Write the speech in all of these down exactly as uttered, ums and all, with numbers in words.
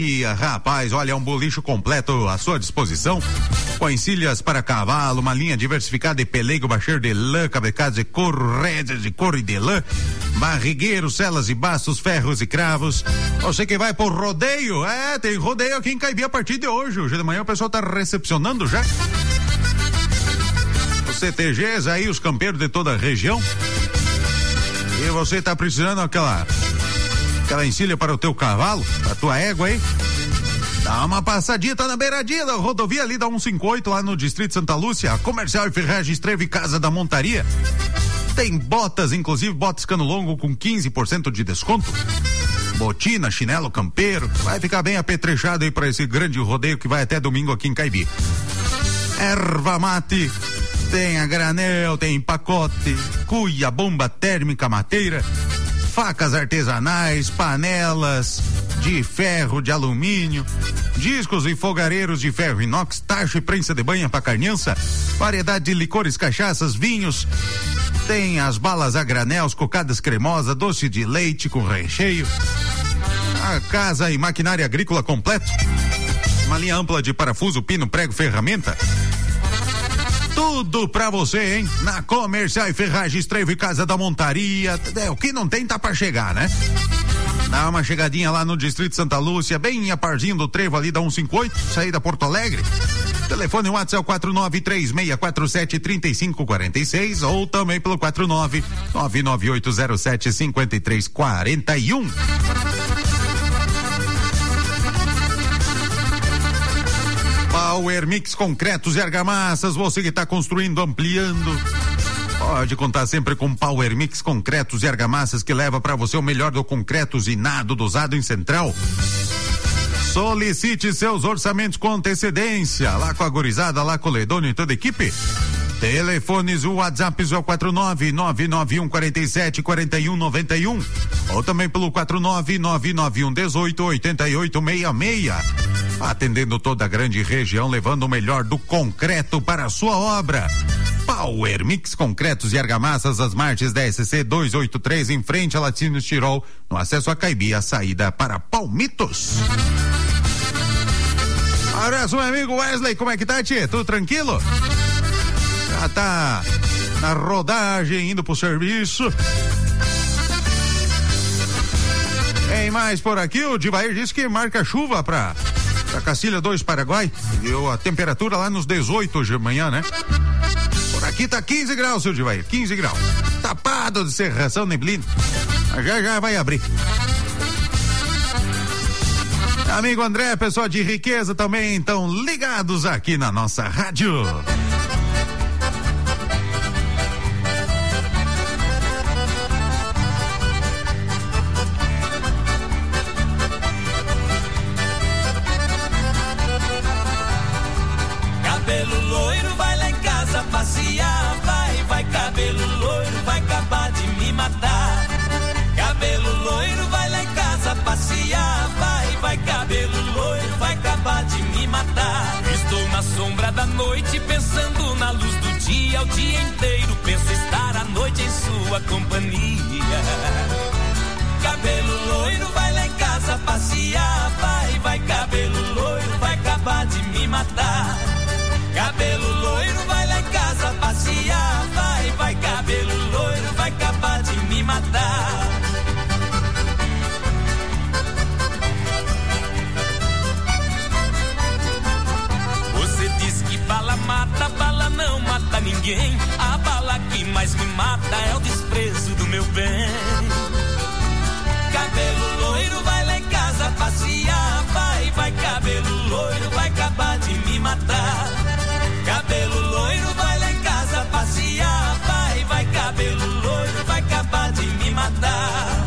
E, rapaz, olha, é um bolicho completo à sua disposição, com encilhas para cavalo, uma linha diversificada de pelego, bacheiro de lã, cabrecados de couro, rédeas de couro e de lã, barrigueiros, celas e bastos, ferros e cravos. Você que vai por rodeio, é, tem rodeio aqui em Caibi a partir de hoje. Hoje de manhã o pessoal tá recepcionando já. Os C T Gs aí, os campeiros de toda a região. E você tá precisando aquela aquela encilha para o teu cavalo, para a tua égua aí? Dá uma passadinha, tá na beiradinha da rodovia ali da cento e cinquenta e oito, lá no Distrito Santa Lúcia, Comercial e Ferragens Trevo e Casa da Montaria. Tem botas, inclusive botas cano longo com quinze por cento de desconto. Botina, chinelo campeiro, vai ficar bem apetrechado aí para esse grande rodeio que vai até domingo aqui em Caibi. Erva mate, tem a granel, tem pacote, cuia, bomba térmica, mateira, facas artesanais, panelas de ferro, de alumínio, discos e fogareiros de ferro inox, tacho e prensa de banha para carniça, variedade de licores, cachaças, vinhos, tem as balas a granel, as cocadas cremosa, doce de leite com recheio, a casa e maquinária agrícola completo, uma linha ampla de parafuso, pino, prego, ferramenta. Tudo pra você, hein? Na Comercial e Ferragens Trevo e Casa da Montaria. É, o que não tem tá pra chegar, né? Dá uma chegadinha lá no Distrito Santa Lúcia, bem a parzinho do trevo ali da cento e cinquenta e oito, saída Porto Alegre. Telefone WhatsApp quatro nove três seis quatro sete três cinco quatro seis ou também pelo quatro nove nove nove oito zero sete cinco três quatro um. Power Mix Concretos e Argamassas, você que está construindo, ampliando, pode contar sempre com Power Mix Concretos e Argamassas, que leva para você o melhor do concreto usinado, dosado em Central. Solicite seus orçamentos com antecedência, lá com a gurizada, lá com o Ledônio e toda a equipe. Telefones, o WhatsApp é o quatro nove nove nove um quatro sete quatro um nove um ou também pelo quatro nove nove nove um dezoito oitenta e oito sessenta e seis. Atendendo toda a grande região, levando o melhor do concreto para a sua obra. Power Mix Concretos e Argamassas, as margens da S C duzentos e oitenta e três, em frente a Latinos Tirol, no acesso a Caibi, a saída para Palmitos. Abraço, meu amigo Wesley, como é que tá, tchê? Tudo tranquilo? Já tá na rodagem, indo pro serviço. Tem mais por aqui, o Divair disse que marca chuva pra, pra Cacilha dois Paraguai. Deu a temperatura lá nos dezoito hoje de manhã, né? Por aqui tá quinze graus, seu Divair, quinze graus. Tapado de serração, neblina. Mas já já vai abrir. Amigo André, pessoal de Riqueza também estão ligados aqui na nossa rádio. Cabelo loiro, vai lá em casa passear, vai, vai, cabelo loiro, vai acabar de me matar. Cabelo loiro, vai lá em casa passear, vai, vai, cabelo loiro, vai acabar de me matar. Estou na sombra da noite, pensando na luz do dia, o dia inteiro penso estar à noite em sua companhia. Cabelo loiro, vai lá em casa passear, vai, vai, cabelo loiro, vai acabar de me matar. Cabelo loiro, vai lá em casa passear, vai, vai, cabelo loiro, vai acabar de me matar. Você diz que bala mata, bala não mata ninguém. A bala que mais me mata é o desprezo do meu bem. Cabelo loiro, vai lá em casa passear, vai, vai, cabelo loiro, vai acabar de me matar. Cabelo loiro, vai lá em casa passear, vai, vai, cabelo loiro, vai acabar de me matar.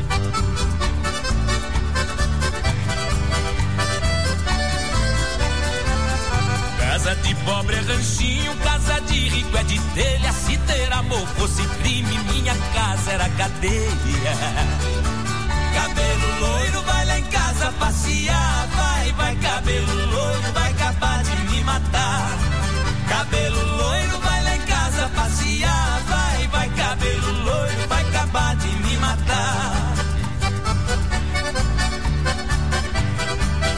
Casa de pobre é ranchinho, casa de rico é de telha. Se ter amor fosse crime, minha casa era cadeia. Cabelo loiro, vai lá em casa passear, vai, vai, cabelo loiro, vai acabar de me matar. Cabelo loiro, vai lá em casa passear, vai, vai, cabelo loiro, vai acabar de me matar.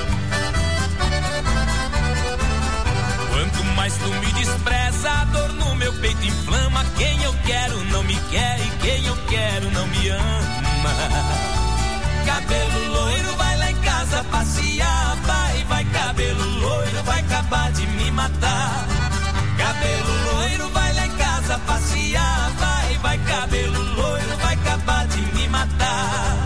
tu me despreza, a dor no meu peito inflama. Quem eu quero não me quer e quem eu quero não me ama. Cabelo loiro, vai lá em casa passear. Vai, vai, cabelo loiro, vai acabar de me matar. Cabelo loiro, vai lá em casa passear. Vai, vai, cabelo loiro, vai acabar de me matar.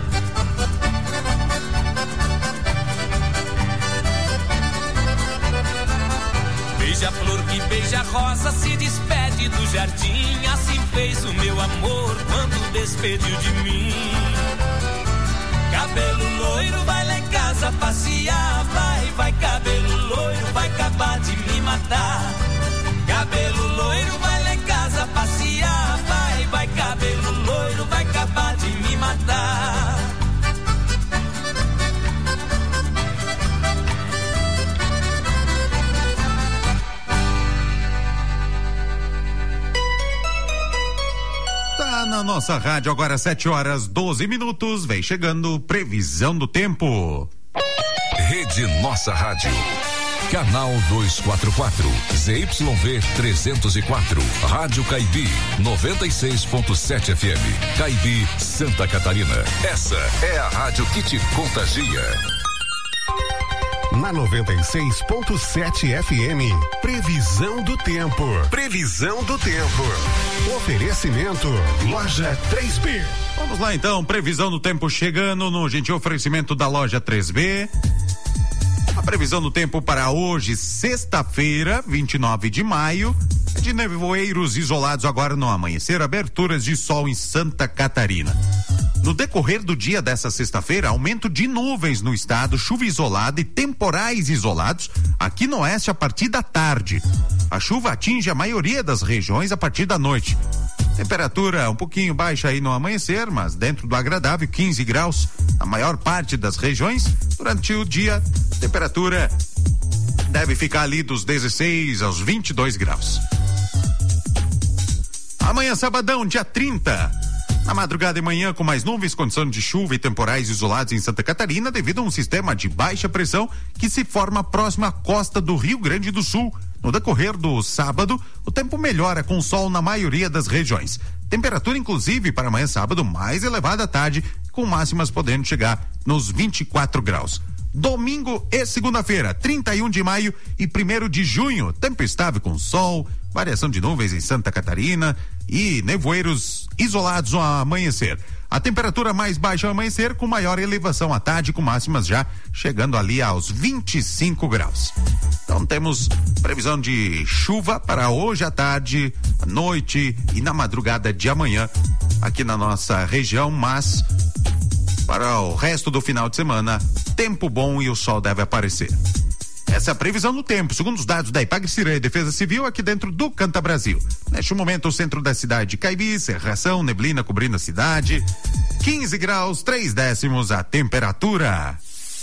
Beija-flor que beija-rosa se despede do jardim. Assim fez o meu amor quando despediu de mim. Cabelo loiro, vai lá em casa passear. Vai, vai, cabelo loiro, vai acabar de me matar. Cabelo loiro, vai lá em casa passear. Vai, vai, cabelo loiro, vai acabar de me matar. Tá na nossa rádio agora sete horas doze minutos, vem chegando previsão do tempo. Rede Nossa Rádio. Canal duzentos e quarenta e quatro, Z Y V trezentos e quatro, Rádio Caibi, noventa e seis ponto sete F M, Caibi, Santa Catarina. Essa é a rádio que te contagia. Na noventa e seis ponto sete F M, previsão do tempo. Previsão do tempo. Oferecimento, Loja três B. Vamos lá então, previsão do tempo chegando no gentil oferecimento da Loja três B. A previsão do tempo para hoje, sexta-feira, vinte e nove de maio, é de nevoeiros isolados agora no amanhecer, aberturas de sol em Santa Catarina. No decorrer do dia dessa sexta-feira, aumento de nuvens no estado, chuva isolada e temporais isolados aqui no oeste a partir da tarde. A chuva atinge a maioria das regiões a partir da noite. Temperatura um pouquinho baixa aí no amanhecer, mas dentro do agradável, quinze graus na maior parte das regiões. Durante o dia, temperatura deve ficar ali dos dezesseis aos vinte e dois graus. Amanhã, sabadão, dia trinta. Na madrugada e manhã, com mais nuvens, condição de chuva e temporais isolados em Santa Catarina, devido a um sistema de baixa pressão que se forma próximo à costa do Rio Grande do Sul. No decorrer do sábado, o tempo melhora com sol na maioria das regiões. Temperatura, inclusive, para amanhã sábado, mais elevada à tarde, com máximas podendo chegar nos vinte e quatro graus. Domingo e segunda-feira, trinta e um de maio e primeiro de junho, tempo estável com sol, variação de nuvens em Santa Catarina e nevoeiros isolados ao amanhecer. A temperatura mais baixa ao amanhecer, com maior elevação à tarde, com máximas já chegando ali aos vinte e cinco graus. Então temos previsão de chuva para hoje à tarde, à noite e na madrugada de amanhã aqui na nossa região, mas para o resto do final de semana, tempo bom e o sol deve aparecer. Essa é a previsão do tempo, segundo os dados da Ipagre-Cirã e Defesa Civil, aqui dentro do Canta Brasil. Neste momento, o centro da cidade de Caibi, cerração, neblina cobrindo a cidade, quinze graus, três décimos a temperatura.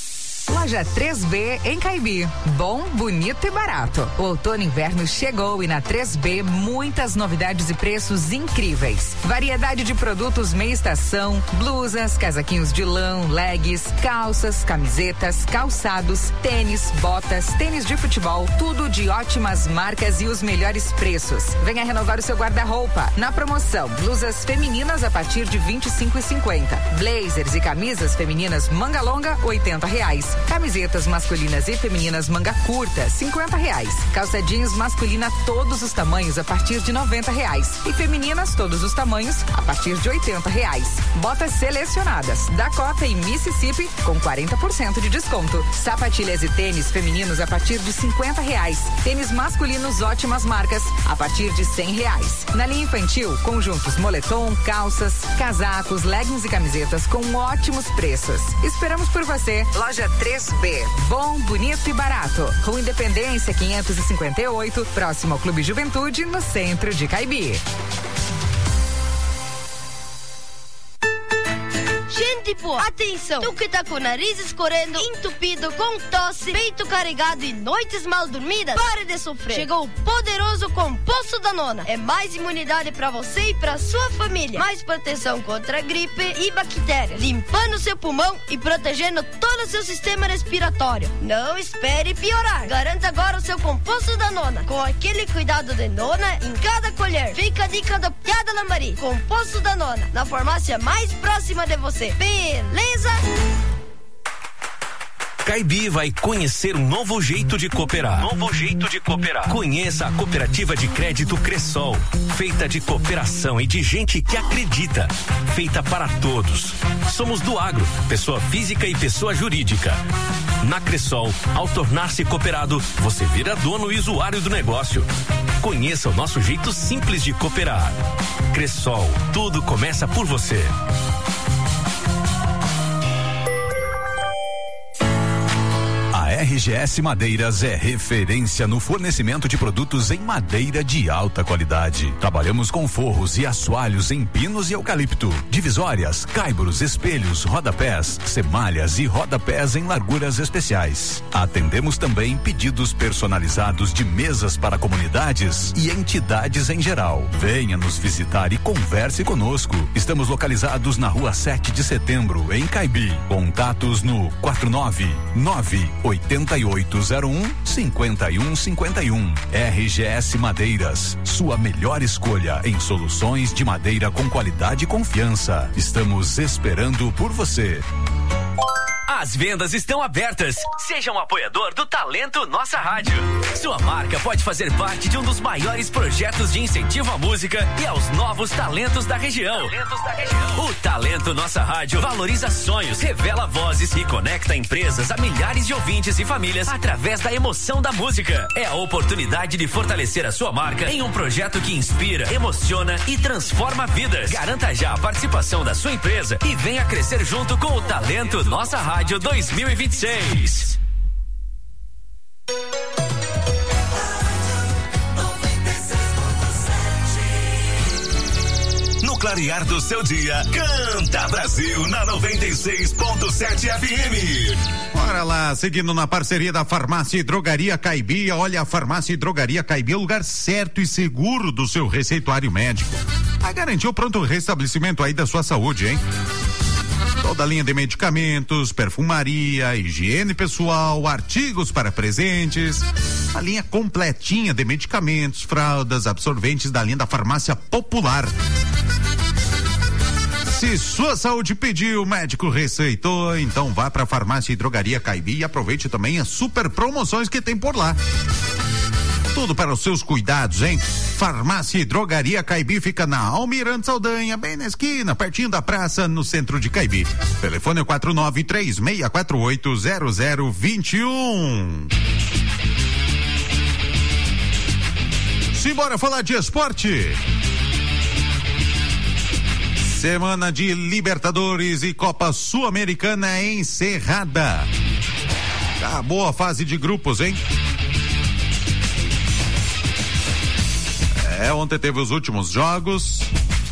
Loja três B em Caibi. Bom, bonito e barato. O outono e inverno chegou e na três B muitas novidades e preços incríveis. Variedade de produtos meia estação, blusas, casaquinhos de lã, leggings, calças, camisetas, calçados, tênis, botas, tênis de futebol, tudo de ótimas marcas e os melhores preços. Venha renovar o seu guarda-roupa. Na promoção, blusas femininas a partir de vinte e cinco e cinquenta. Blazers e camisas femininas manga longa, oitenta reais. Camisetas masculinas e femininas manga curta, cinquenta reais. Calça jeans masculina todos os tamanhos a partir de noventa reais. E femininas todos os tamanhos a partir de oitenta reais. Botas selecionadas, Dakota e Mississippi com quarenta por cento de desconto. Sapatilhas e tênis femininos a partir de cinquenta reais. Tênis masculinos ótimas marcas a partir de cem reais. Na linha infantil, conjuntos moletom, calças, casacos, leggings e camisetas com ótimos preços. Esperamos por você. Loja três B. Bom, bonito e barato. Rua Independência quinhentos e cinquenta e oito, próximo ao Clube Juventude, no centro de Caibi. Gente Adipo. Atenção, tu que tá com o nariz escorrendo, entupido, com tosse, peito carregado e noites mal dormidas, pare de sofrer. Chegou o poderoso Composto Danona. É mais imunidade pra você e pra sua família. Mais proteção contra gripe e bactéria, limpando seu pulmão e protegendo todo o seu sistema respiratório. Não espere piorar. Garanta agora o seu Composto Danona, com aquele cuidado de nona em cada colher. Fica a dica do Piada Lambari. Composto Danona, na farmácia mais próxima de você. Beleza? Caibi vai conhecer um novo jeito de cooperar. Novo jeito de cooperar. Conheça a cooperativa de crédito Cressol, feita de cooperação e de gente que acredita. Feita para todos. Somos do agro, pessoa física e pessoa jurídica. Na Cressol, ao tornar-se cooperado, você vira dono e usuário do negócio. Conheça o nosso jeito simples de cooperar. Cressol, tudo começa por você. A R G S Madeiras é referência no fornecimento de produtos em madeira de alta qualidade. Trabalhamos com forros e assoalhos em pinos e eucalipto, divisórias, caibros, espelhos, rodapés, semalhas e rodapés em larguras especiais. Atendemos também pedidos personalizados de mesas para comunidades e entidades em geral. Venha nos visitar e converse conosco. Estamos localizados na rua sete de setembro, em Caibi. Contatos no quatro nove nove oito oito zero um cinco um cinco um. R G S Madeiras, sua melhor escolha em soluções de madeira com qualidade e confiança. Estamos esperando por você. As vendas estão abertas. Seja um apoiador do Talento Nossa Rádio. Sua marca pode fazer parte de um dos maiores projetos de incentivo à música e aos novos talentos da região. Talentos da região. O Talento Nossa Rádio valoriza sonhos, revela vozes e conecta empresas a milhares de ouvintes e famílias através da emoção da música. É a oportunidade de fortalecer a sua marca em um projeto que inspira, emociona e transforma vidas. Garanta já a participação da sua empresa e venha crescer junto com o Talento Nossa Rádio dois mil e vinte e seis. No clarear do seu dia, canta Brasil na noventa e seis ponto sete F M. Bora lá, seguindo na parceria da Farmácia e Drogaria Caibi. Olha, a Farmácia e Drogaria Caibi é o lugar certo e seguro do seu receituário médico. A garantir o pronto restabelecimento aí da sua saúde, hein? Toda a linha de medicamentos, perfumaria, higiene pessoal, artigos para presentes, a linha completinha de medicamentos, fraldas, absorventes da linha da Farmácia Popular. Se sua saúde pediu, o médico receitou, então vá para a Farmácia e Drogaria Caibi e aproveite também as super promoções que tem por lá. Tudo para os seus cuidados, hein? Farmácia e Drogaria Caibi fica na Almirante Saldanha, bem na esquina, pertinho da praça, no centro de Caibi. Telefone é quatro nove três seis quatro oito zero zero dois um. Simbora falar de esporte. Semana de Libertadores e Copa Sul-Americana encerrada. Acabou a fase de grupos, hein? É, ontem teve os últimos jogos.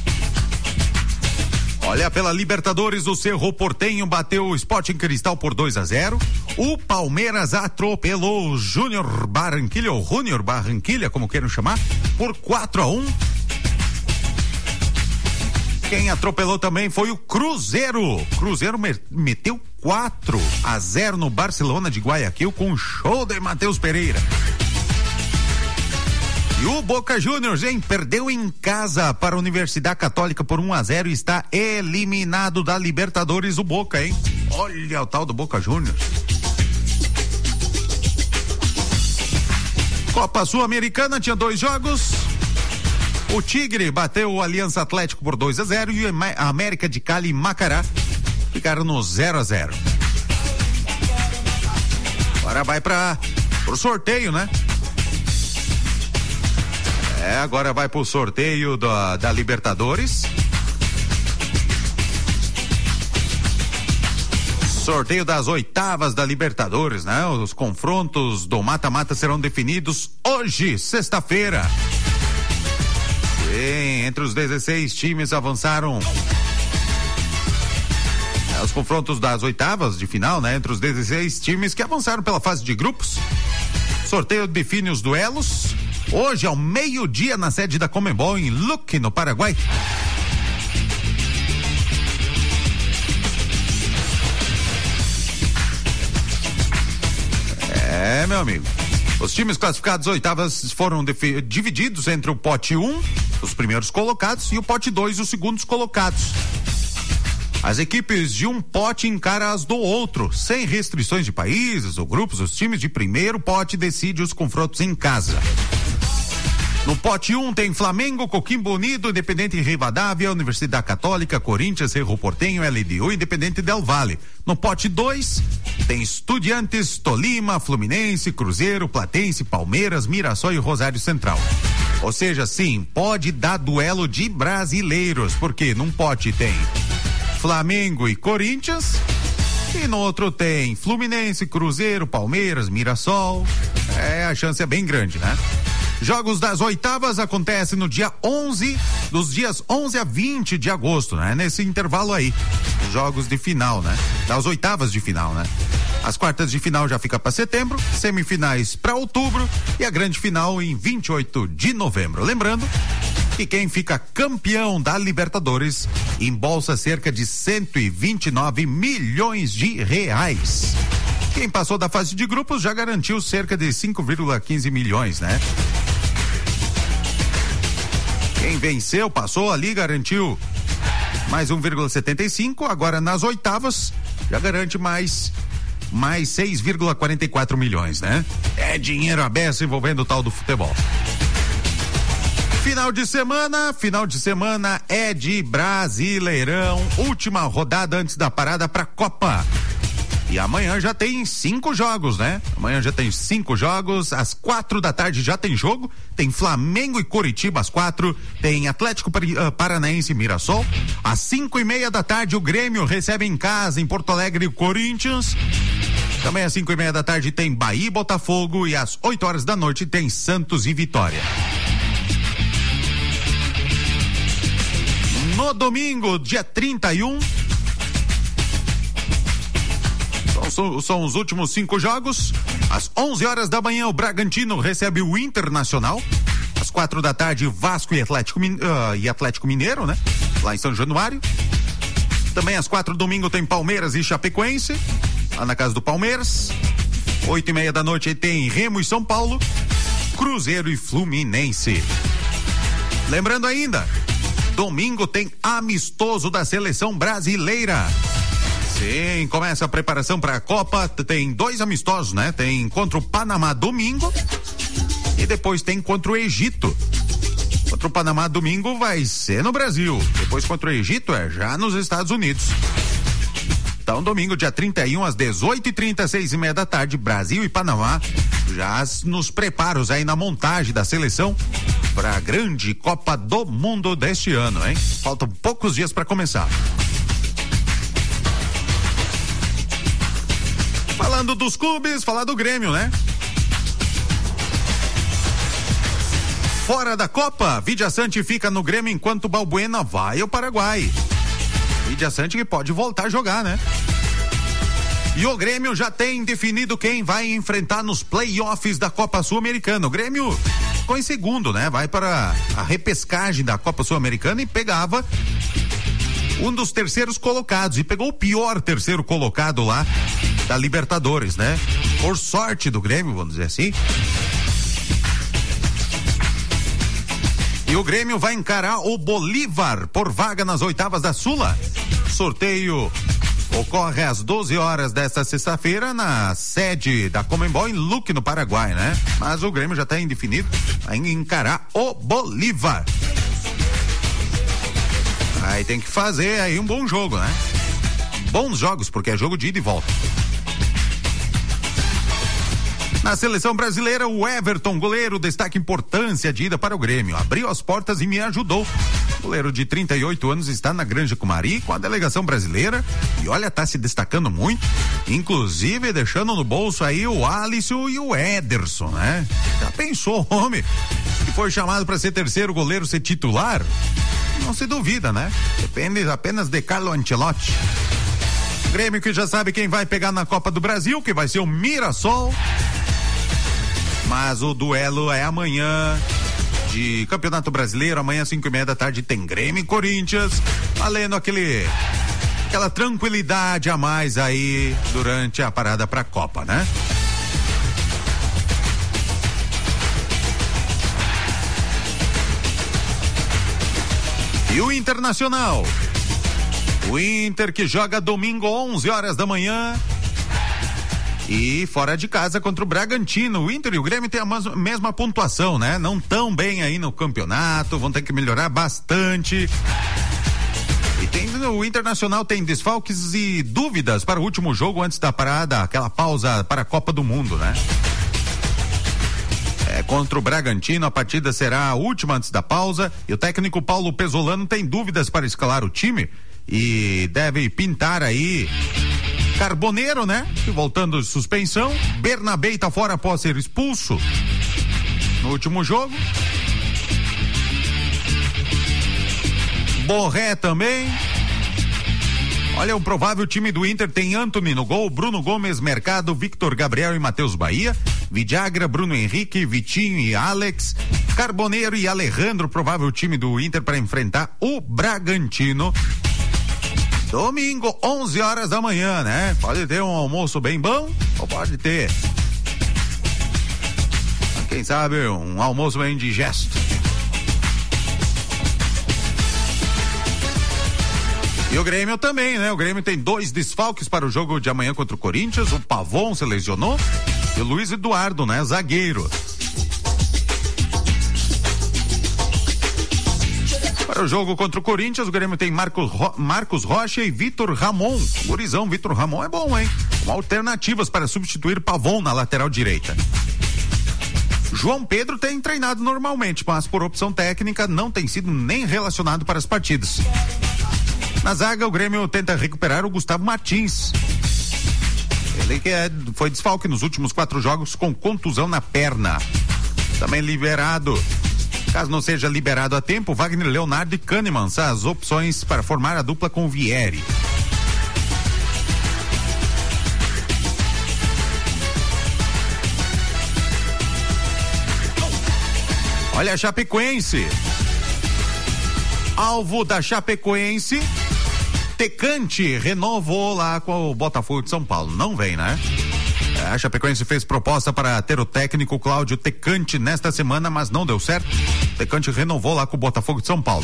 Olha, pela Libertadores, o Cerro Porteño bateu o Sporting Cristal por dois a zero. O Palmeiras atropelou o Júnior Barranquilla, ou Júnior Barranquilla, como queiram chamar, por quatro a um. Quem atropelou também foi o Cruzeiro. Cruzeiro meteu quatro a zero no Barcelona de Guayaquil com um show de Matheus Pereira. E o Boca Juniors, hein? Perdeu em casa para a Universidade Católica por um a zero e está eliminado da Libertadores, o Boca, hein? Olha o tal do Boca Juniors. Copa Sul-Americana tinha dois jogos. O Tigre bateu o Aliança Atlético por dois a zero e a América de Cali e Macará ficaram no zero a zero. Agora vai para o sorteio, né? É, agora vai pro sorteio da, da Libertadores. Sorteio das oitavas da Libertadores, né? Os confrontos do mata-mata serão definidos hoje, sexta-feira. Sim, entre os dezesseis times avançaram. É, os confrontos das oitavas de final, né? Entre os dezesseis times que avançaram pela fase de grupos. Sorteio define os duelos. Hoje, ao meio-dia, na sede da Conmebol, em Luque, no Paraguai. É, meu amigo. Os times classificados oitavas foram divididos entre o pote um, os primeiros colocados, e o pote dois, os segundos colocados. As equipes de um pote encaram as do outro, sem restrições de países ou grupos. Os times de primeiro pote decidem os confrontos em casa. No pote um tem Flamengo, Coquimbo Unido, Independente Rivadavia, Universidade Católica, Corinthians, Cerro Porteño, L D U e Independente Del Valle. No pote dois tem Estudiantes, Tolima, Fluminense, Cruzeiro, Platense, Palmeiras, Mirassol e Rosário Central. Ou seja, sim, pode dar duelo de brasileiros, porque num pote tem Flamengo e Corinthians, e no outro tem Fluminense, Cruzeiro, Palmeiras, Mirassol. É, a chance é bem grande, né? Jogos das oitavas acontecem no dia onze, dos dias onze a vinte de agosto, né? Nesse intervalo aí, jogos de final, né? Das oitavas de final, né? As quartas de final já fica para setembro, semifinais para outubro e a grande final em vinte e oito de novembro. Lembrando que quem fica campeão da Libertadores embolsa cerca de cento e vinte e nove milhões de reais. Quem passou da fase de grupos já garantiu cerca de cinco vírgula quinze milhões, né? Quem venceu, passou ali, garantiu mais um vírgula setenta e cinco, agora nas oitavas já garante mais mais seis vírgula quarenta e quatro milhões, né? É dinheiro à beça envolvendo o tal do futebol. Final de semana, final de semana é de Brasileirão, última rodada antes da parada pra Copa. E amanhã já tem cinco jogos, né? Amanhã já tem cinco jogos, às quatro da tarde já tem jogo, tem Flamengo e Coritiba às quatro, tem Atlético Paranaense e Mirassol, às cinco e meia da tarde o Grêmio recebe em casa, em Porto Alegre, o Corinthians. Também às cinco e meia da tarde tem Bahia e Botafogo, e às oito horas da noite tem Santos e Vitória. No domingo, dia trinta e um, são, são os últimos cinco jogos. Às onze horas da manhã, o Bragantino recebe o Internacional. Às quatro da tarde, Vasco e Atlético, uh, e Atlético Mineiro, né? Lá em São Januário. Também às quatro, domingo, tem Palmeiras e Chapecoense, lá na casa do Palmeiras. Oito e meia da noite tem Remo e São Paulo, Cruzeiro e Fluminense. Lembrando ainda, domingo tem amistoso da seleção brasileira. Sim, começa a preparação para a Copa. Tem dois amistosos, né? Tem contra o Panamá domingo e depois tem contra o Egito. Contra o Panamá domingo vai ser no Brasil. Depois contra o Egito é já nos Estados Unidos. Então, domingo, dia trinta e um, às dezoito e trinta, seis e meia da tarde, Brasil e Panamá, já nos preparos aí na montagem da seleção para a grande Copa do Mundo deste ano, hein? Faltam poucos dias para começar. Falando dos clubes, falar do Grêmio, né? Fora da Copa, Vidia Sante fica no Grêmio enquanto Balbuena vai ao Paraguai. Vidia Sante que pode voltar a jogar, né? E o Grêmio já tem definido quem vai enfrentar nos playoffs da Copa Sul-Americana. O Grêmio ficou em segundo, né? Vai para a repescagem da Copa Sul-Americana e pegava um dos terceiros colocados e pegou o pior terceiro colocado lá da Libertadores, né? Por sorte do Grêmio, vamos dizer assim. E o Grêmio vai encarar o Bolívar por vaga nas oitavas da Sula. Sorteio ocorre às doze horas desta sexta-feira na sede da Conmebol em Luque, no Paraguai, né? Mas o Grêmio já está indefinido, vai encarar o Bolívar. Aí tem que fazer aí um bom jogo, né? Bons jogos, porque é jogo de ida e volta. Na seleção brasileira, o Everton, goleiro, destaca importância de ida para o Grêmio. Abriu as portas e me ajudou. O goleiro de trinta e oito anos está na Granja Comari com a delegação brasileira e olha, tá se destacando muito, inclusive deixando no bolso aí o Alisson e o Ederson, né? Já pensou, homem, que foi chamado para ser terceiro goleiro, ser titular? Não se duvida, né? Depende apenas de Carlo Ancelotti. Grêmio que já sabe quem vai pegar na Copa do Brasil, que vai ser o Mirassol. Mas o duelo é amanhã de Campeonato Brasileiro. Amanhã, cinco e meia da tarde, tem Grêmio e Corinthians. Valendo aquele, aquela tranquilidade a mais aí durante a parada pra Copa, né? E o Internacional? O Inter que joga domingo onze horas da manhã e fora de casa contra o Bragantino. O Inter e o Grêmio têm a mesma pontuação, né? Não tão bem aí no campeonato, vão ter que melhorar bastante. E tem, o Internacional tem desfalques e dúvidas para o último jogo antes da parada, aquela pausa para a Copa do Mundo, né? É, contra o Bragantino, a partida será a última antes da pausa e o técnico Paulo Pesolano tem dúvidas para escalar o time e deve pintar aí Carboneiro, né? Voltando de suspensão. Bernabé tá fora após ser expulso no último jogo. Borré também. Olha, o provável time do Inter tem Antony no gol, Bruno Gomes, Mercado, Victor Gabriel e Matheus Bahia, Vidagra, Bruno Henrique, Vitinho e Alex, Carboneiro e Alejandro, provável time do Inter para enfrentar o Bragantino. Domingo, onze horas da manhã, né? Pode ter um almoço bem bom ou pode ter, quem sabe, um almoço bem indigesto. E o Grêmio também, né? O Grêmio tem dois desfalques para o jogo de amanhã contra o Corinthians. O Pavon se lesionou e o Luiz Eduardo, né? Zagueiro. Para o jogo contra o Corinthians, o Grêmio tem Marcos, Ro- Marcos Rocha e Vitor Ramon. Gurizão, Vitor Ramon é bom, hein? Com alternativas para substituir Pavon na lateral direita. João Pedro tem treinado normalmente, mas por opção técnica não tem sido nem relacionado para as partidas. Na zaga, o Grêmio tenta recuperar o Gustavo Martins. Ele que é, foi desfalque nos últimos quatro jogos com contusão na perna. Também liberado, caso não seja liberado a tempo, Wagner Leonardo e Kahneman são as opções para formar a dupla com o Vieri. Olha a Chapecoense. Alvo da Chapecoense, Tecante renovou lá com o Botafogo de São Paulo. Não vem, né? A Chapecoense fez proposta para ter o técnico Cláudio Tecante nesta semana, mas não deu certo. Tecante renovou lá com o Botafogo de São Paulo.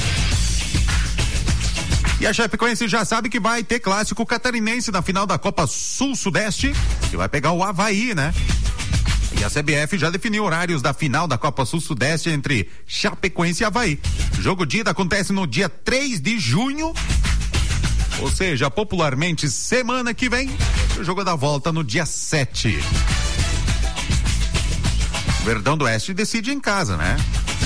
E a Chapecoense já sabe que vai ter clássico catarinense na final da Copa Sul-Sudeste, que vai pegar o Avaí, né? E a C B F já definiu horários da final da Copa Sul-Sudeste entre Chapecoense e Avaí. O jogo de ida acontece no dia três de junho, ou seja, popularmente semana que vem. O jogo da volta no dia sete. Verdão do Oeste decide em casa, né?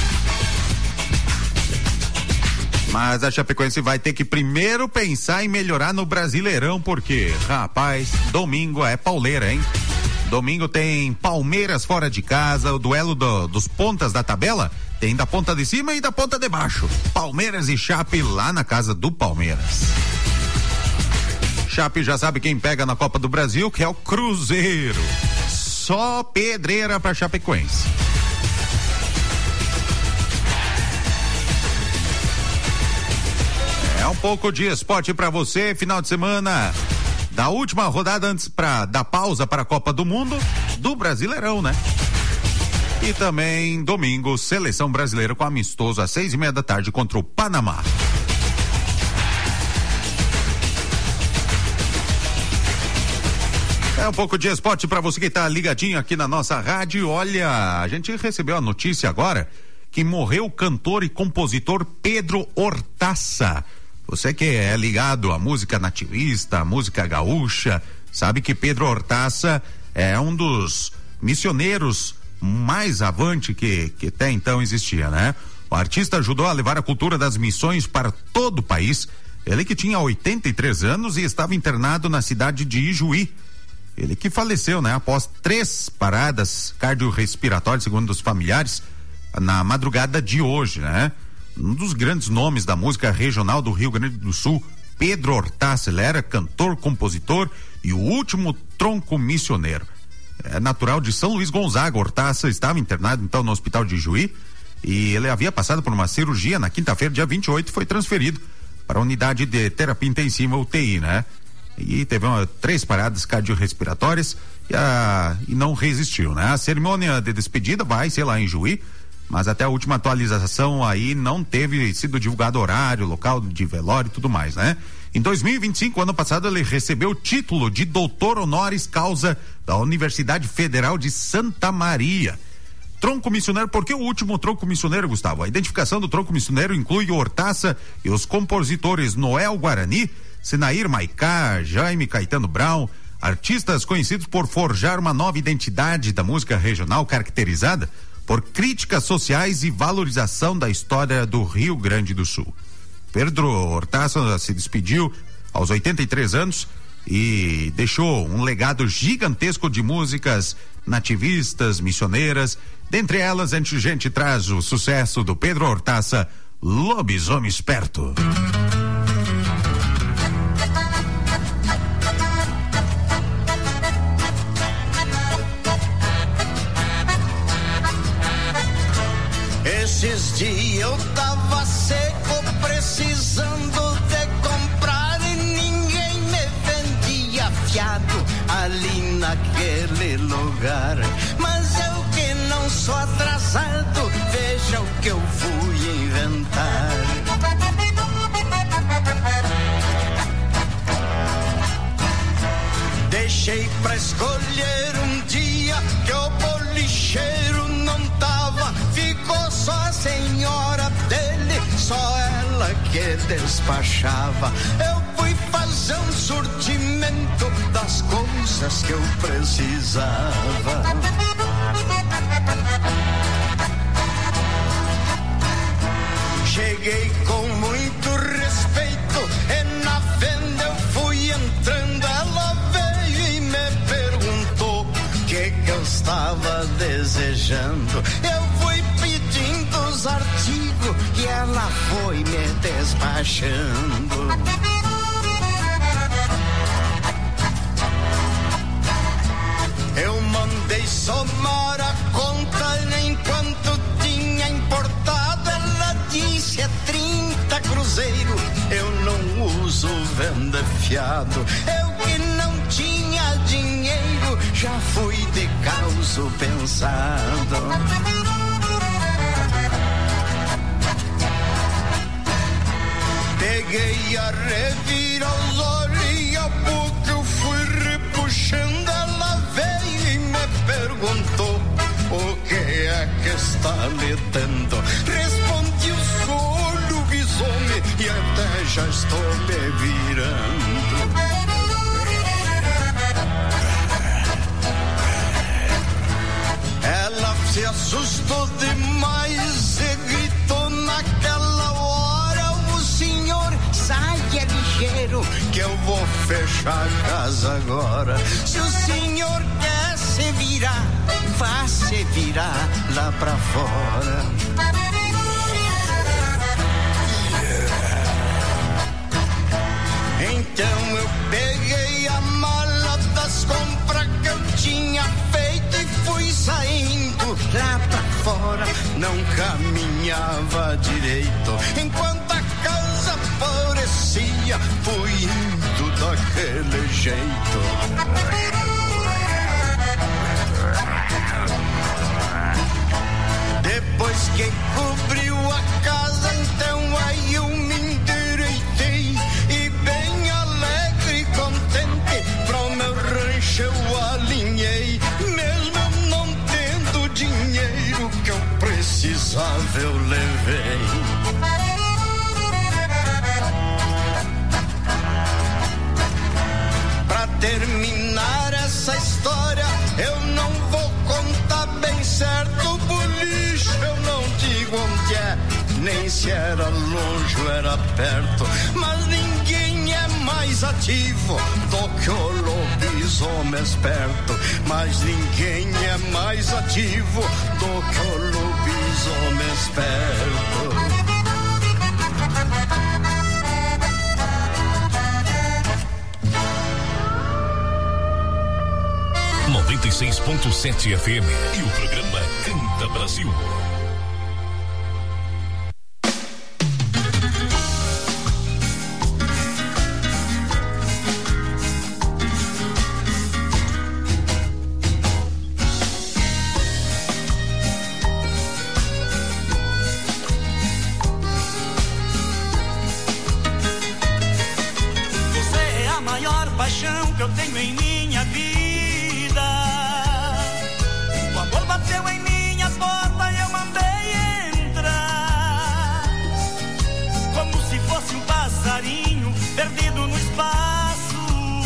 Mas a Chapecoense vai ter que primeiro pensar em melhorar no Brasileirão, porque, rapaz, domingo é pauleira, hein? Domingo tem Palmeiras fora de casa, o duelo do, dos pontas da tabela, tem da ponta de cima e da ponta de baixo. Palmeiras e Chape lá na casa do Palmeiras. Chape já sabe quem pega na Copa do Brasil, que é o Cruzeiro. Só pedreira pra Chapecoense. É um pouco de esporte pra você, final de semana da última rodada antes pra, da pausa para a Copa do Mundo do Brasileirão, né? E também domingo, seleção brasileira com amistoso às seis e meia da tarde contra o Panamá. É um pouco de esporte para você que está ligadinho aqui na nossa rádio. Olha, a gente recebeu a notícia agora que morreu o cantor e compositor Pedro Hortaça. Você que é ligado à música nativista, à música gaúcha, sabe que Pedro Hortaça é um dos missioneiros mais avante que, que até então existia, né? O artista ajudou a levar a cultura das missões para todo o país. Ele que tinha oitenta e três anos e estava internado na cidade de Ijuí. Ele que faleceu, né? Após três paradas cardiorrespiratórias, segundo os familiares, na madrugada de hoje, né? Um dos grandes nomes da música regional do Rio Grande do Sul, Pedro Hortaça. Ele era cantor, compositor e o último tronco missioneiro. É natural de São Luís Gonzaga. Hortaça estava internado então no hospital de Juí e ele havia passado por uma cirurgia na quinta-feira, dia vinte e oito, e foi transferido para a unidade de terapia intensiva, U T I, né? E teve uma, três paradas cardiorrespiratórias e, a, e não resistiu, né? A cerimônia de despedida vai ser lá em Juí, mas até a última atualização aí não teve sido divulgado horário, local de velório e tudo mais, né? Em dois mil e vinte e cinco, ano passado, ele recebeu o título de doutor honoris causa da Universidade Federal de Santa Maria. Tronco missioneiro, por que o último tronco missioneiro, Gustavo? A identificação do tronco missioneiro inclui o Hortaça e os compositores Noel Guarani, Sinair Maicá, Jaime Caetano Brown, artistas conhecidos por forjar uma nova identidade da música regional caracterizada por críticas sociais e valorização da história do Rio Grande do Sul. Pedro Hortaça se despediu aos oitenta e três anos e deixou um legado gigantesco de músicas nativistas, missioneiras. Dentre elas, a gente traz o sucesso do Pedro Hortaça, Lobisomem Esperto. Esses dias eu tava seco, precisando de comprar e ninguém me vendia fiado ali naquele lugar. Mas eu que não sou atrasado, veja o que eu fui inventar. Deixei pra escolher um dia que o bolicheiro não tava, ficou só a senhora dele, só ela que despachava. Eu fui fazer um surtimento das coisas que eu precisava. Cheguei com muito respeito e na venda eu fui entrando, ela veio e me perguntou o que que eu estava desejando. Eu fui pedindo os artigos e ela foi me despachando. Eu mandei somar a conta enquanto tinha importado, ela disse é trinta cruzeiro, eu não uso venda fiado. Eu que não tinha dinheiro, já fui de causo pensado. Peguei a revira os olhos e a boca eu fui repuxando, ela veio e me perguntou o que é que está lhe dando. Respondi, eu sou lobisomem e até já estou me virando. Ela se assustou demais e gritou naquela hora: o senhor saia ligeiro que eu vou fechar a casa agora. Se o senhor quer se virar, vá se virar lá pra fora. Então eu peguei a mala das compras que eu tinha feito e fui saindo lá pra fora. Não caminhava direito, enquanto a casa parecia, fui indo daquele jeito. Depois que cobriu a casa, então aí eu me endireitei e bem alegre e contente pro meu rancho eu alinhei. Mesmo não tendo dinheiro que eu precisava eu levei. Pra terminar essa história eu não vou contar bem certo o boliche, eu não digo onde é, nem se era longe ou era perto, mas ninguém é mais ativo do que o lobisomem esperto, mas ninguém é mais ativo do que o lobisomem esperto. seis ponto sete F M e o programa Canta Brasil. Que eu tenho em minha vida. O amor bateu em minha porta e eu mandei entrar, como se fosse um passarinho perdido no espaço.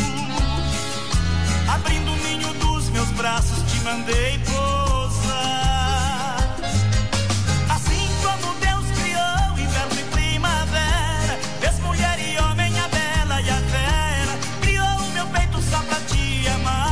Abrindo o ninho dos meus braços, te mandei pousar. Assim como Deus criou inverno e primavera, fez mulher e homem a bela e a fera, só pra te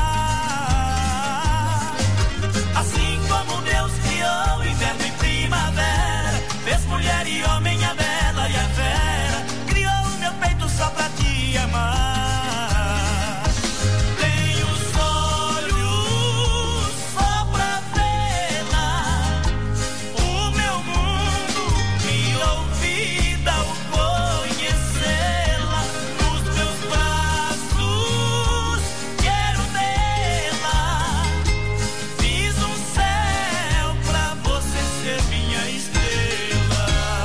amar. Assim como Deus criou inverno e primavera, fez mulher e homem a bela e a fera, criou o meu peito só pra te amar. Tenho os olhos só pra vê-la, o meu mundo criou vida ao conhecê-la. Nos meus braços quero tê-la, fiz um céu pra você ser minha estrela.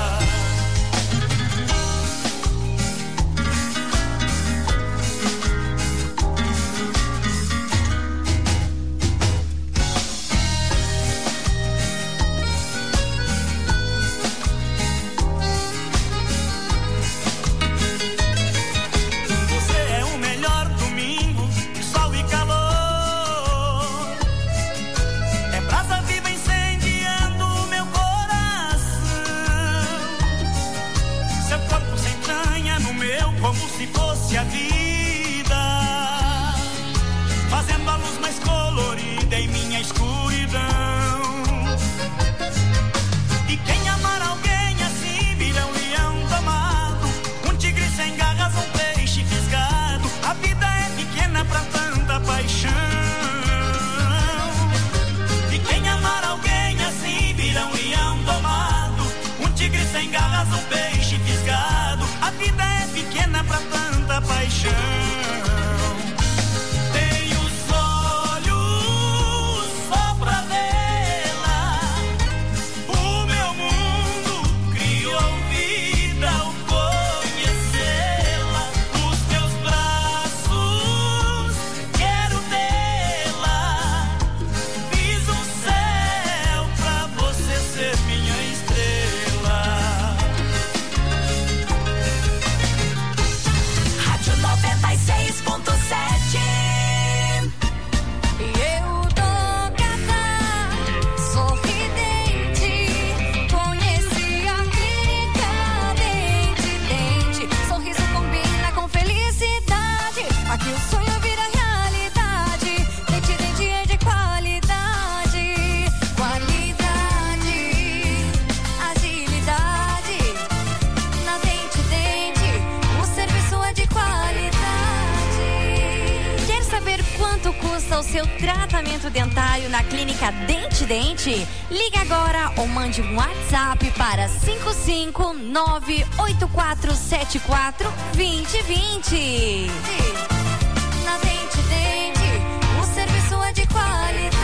Você é o melhor domingo, sol e calor. É brasa viva incendiando o meu coração. Seu corpo se entranha no meu como se fosse a vida, fazendo a luz mais colorida em minha escuridão. E quem amar alguém assim vira um leão domado, um tigre sem garras, um peixe fisgado. A vida é pequena pra tanta paixão. E quem amar alguém assim vira um leão domado, um tigre sem garras, um peixe fisgado. A vida é pequena pra tanta paixão. Tenho os olhos só pra vê-la, o meu mundo criou vida ao conhecê-la. Os meus braços quero tê-la, fiz um céu pra você ser minha estrela. Rádio noventa e seis ponto sete. Eu tô gata, sorridente, conheci a clínica Dente Dente. Sorriso combina com felicidade, aqui o sonho vira realidade. Dente Dente é de qualidade, qualidade, agilidade. Na Dente Dente, o serviço é de qualidade. Quer saber quanto custa o seu tratamento dentário na clínica Dente Dente? Ligue agora ou mande um WhatsApp para cinco cinco nove oito quatro sete quatro dois zero dois zero. Na Dente Dente, o serviço é de qualidade.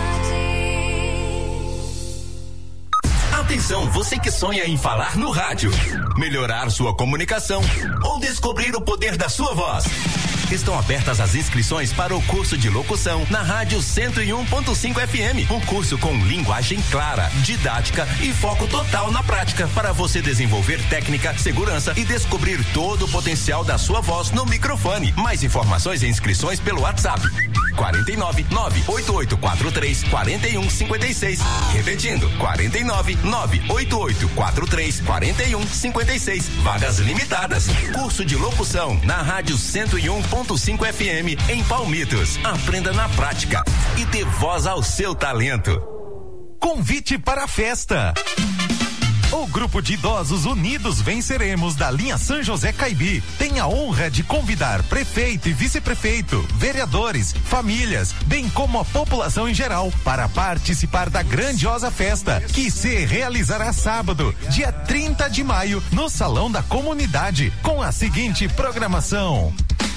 Atenção, você que sonha em falar no rádio, melhorar sua comunicação ou descobrir o poder da sua voz. Estão abertas as inscrições para o curso de locução na Rádio cento e um ponto cinco F M. Um curso com linguagem clara, didática e foco total na prática para você desenvolver técnica, segurança e descobrir todo o potencial da sua voz no microfone. Mais informações e inscrições pelo WhatsApp quarenta e nove, nove oito oito quatro três, quarenta e um cinquenta e seis. Repetindo, quarenta e nove, nove oito oito quatro três, quarenta e um cinquenta e seis. Vagas limitadas. Curso de locução na Rádio cento e um ponto cinco F M em Palmitos. Aprenda na prática e dê voz ao seu talento. Convite para a festa. O Grupo de Idosos Unidos Venceremos da linha São José Caibi tem a honra de convidar prefeito e vice-prefeito, vereadores, famílias, bem como a população em geral para participar da grandiosa festa que se realizará sábado, dia trinta de maio, no Salão da Comunidade, com a seguinte programação: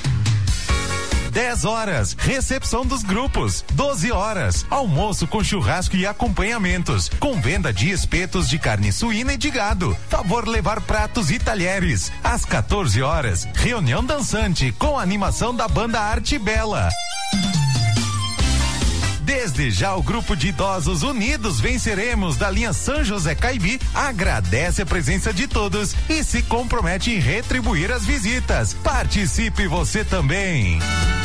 dez horas, recepção dos grupos. doze horas, almoço com churrasco e acompanhamentos, com venda de espetos de carne suína e de gado. Favor levar pratos e talheres. Às quatorze horas, reunião dançante com a animação da banda Arte Bela. Desde já, o Grupo de Idosos Unidos Venceremos da linha São José Caibi agradece a presença de todos e se compromete em retribuir as visitas. Participe você também.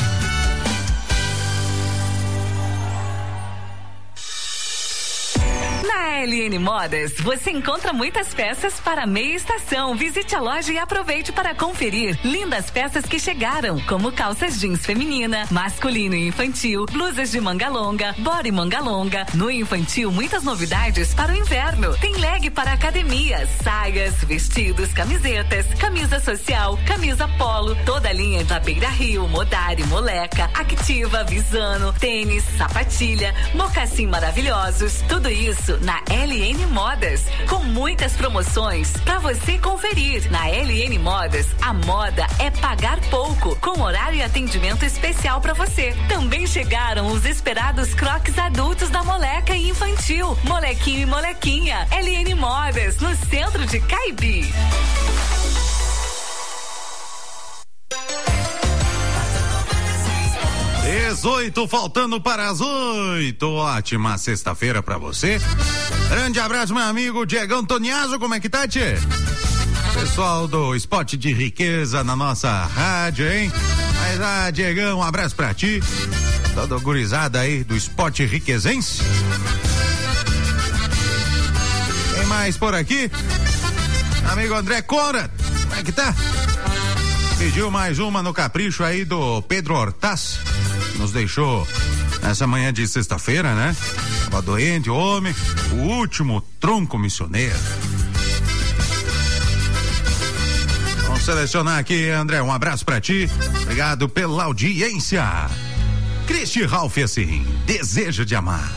Na L N Modas, você encontra muitas peças para meia estação. Visite a loja e aproveite para conferir lindas peças que chegaram, como calças jeans feminina, masculino e infantil, blusas de manga longa, body manga longa. No infantil, muitas novidades para o inverno. Tem leg para academia, saias, vestidos, camisetas, camisa social, camisa polo, toda a linha da Beira Rio, Modari, Moleca, Activa, Visano, tênis, sapatilha, mocassim maravilhosos. Tudo isso na L N Modas, com muitas promoções para você conferir. Na L N Modas, a moda é pagar pouco, com horário e atendimento especial para você. Também chegaram os esperados crocs adultos da Moleca e infantil, Molequinho e Molequinha. L N Modas, no centro de Caibi. dezoito, faltando para as oito. Ótima sexta-feira pra você. Grande abraço, meu amigo Diegão Toniaso, como é que tá, tchê? Pessoal do Esporte de Riqueza na nossa rádio, hein? Mas, ah, Diegão, um abraço pra ti. Toda gurizada aí do Esporte Riquezense. Tem mais por aqui? Amigo André Conrad, como é que tá? Pediu mais uma no capricho aí do Pedro Hortaz. Nos deixou nessa manhã de sexta-feira, né? Tava doente, homem, o último tronco missioneiro. Vamos selecionar aqui, André, um abraço pra ti. Obrigado pela audiência. Cristi Ralph, assim, Desejo de Amar.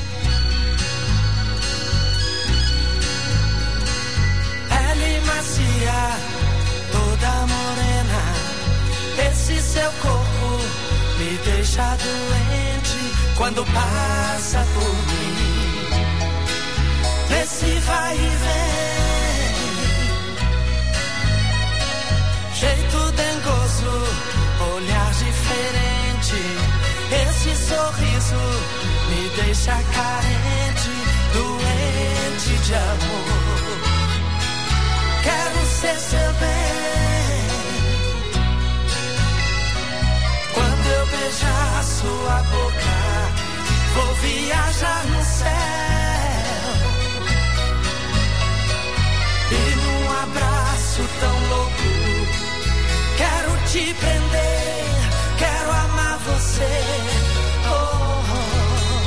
Pele macia, toda morena, esse seu corpo me deixa doente quando passa por mim. Nesse vai e vem, jeito dengoso, olhar diferente. Esse sorriso me deixa carente, doente de amor. Quero ser seu bem. Quando eu beijar sua boca, vou viajar no céu. E num abraço tão louco, quero te prender, quero amar você. Oh, oh.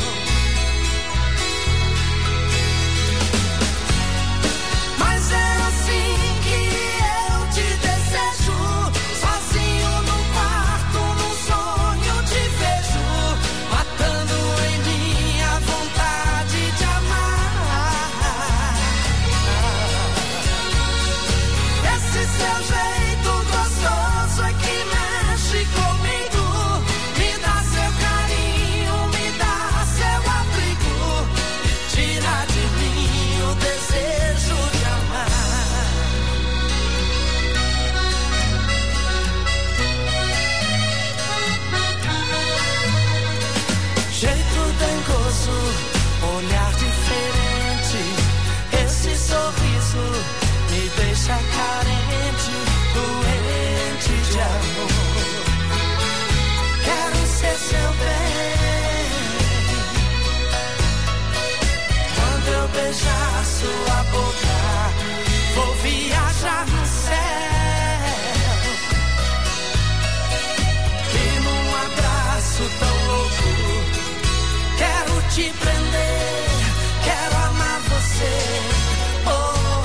Mas é assim que eu te desejo, sozinho no quarto, num sonho te vejo, matando em mim a vontade de amar. Esse seu jeito gostoso é que mexe comigo, me dá seu carinho, me dá seu abrigo, e tira de mim o desejo de amar. Jeito dengoso, olhar diferente, esse sorriso me deixa carente, doente de amor. Quero ser seu bem. Quando eu beijar sua boca, vou viajar no céu. E num abraço tão louco, quero te prender, quero amar você. Oh,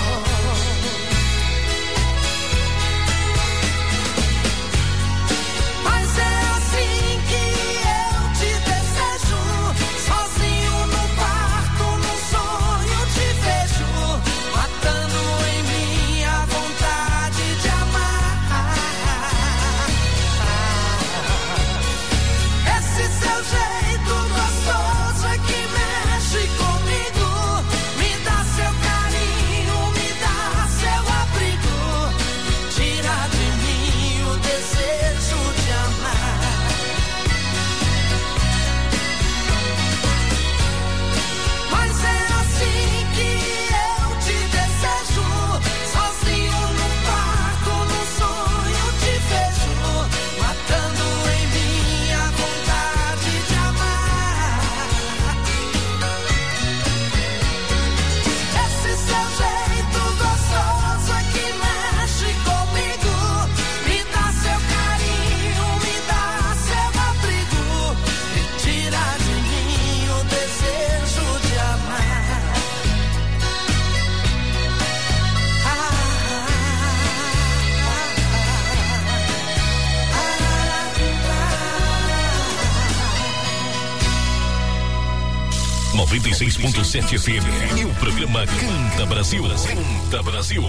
noventa e seis ponto sete F M. E o programa Canta Brasil. Canta Brasil.